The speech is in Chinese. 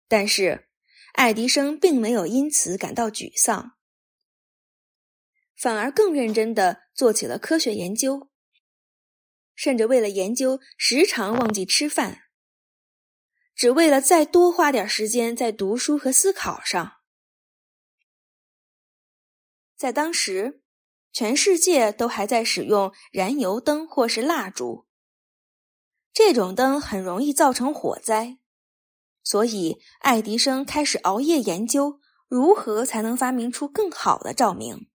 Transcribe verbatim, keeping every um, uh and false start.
但是爱迪生并没有因此感到沮丧，反而更认真地做起了科学研究，甚至为了研究时常忘记吃饭，只为了再多花点时间在读书和思考上。在当时，全世界都还在使用燃油灯或是蜡烛，这种灯很容易造成火灾，所以爱迪生开始熬夜研究如何才能发明出更好的照明。